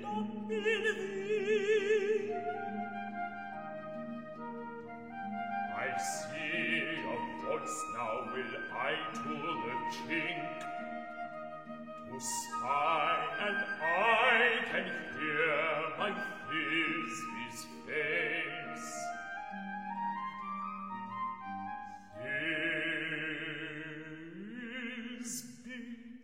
up in thee. I see a voice now will I to the chink to spy, and I can hear my Thisby's face. Thisby,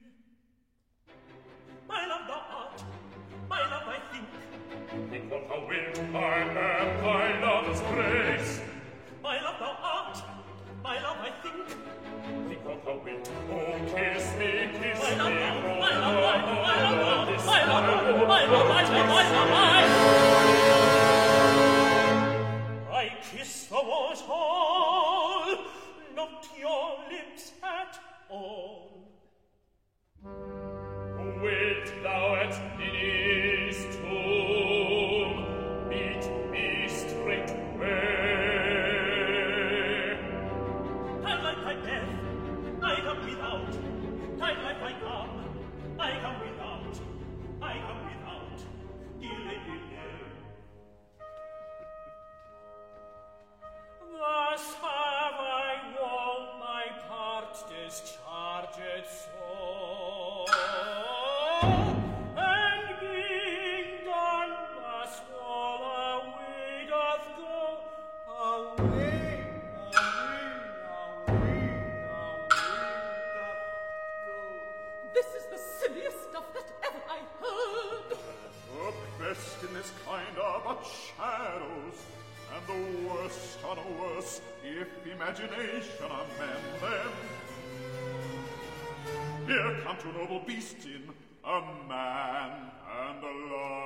My love thou art, my love I think. think what thou wilt, I am thy love's grace. My love thou art, my love I think. Think what thou wilt, oh, kiss me, kiss My me, love thou, oh, my love thou, my love thou, this my love thou, time, my love, my love, my love, my. I kiss the walls all, not your lips at all. Wilt thou at Ninny's tomb meet me straightway? Time like I death, I come without. Time like I come, I come without. I come without. Delay, delay. Thus have I won my part discharged so. And being done, thus all away doth go. Away, away, away, away doth go. This is the silliest stuff that ever I heard. The best in this kind are but shadows, and the worst are no worse if imagination amend them. Here come two noble beasts in, a man and a lion.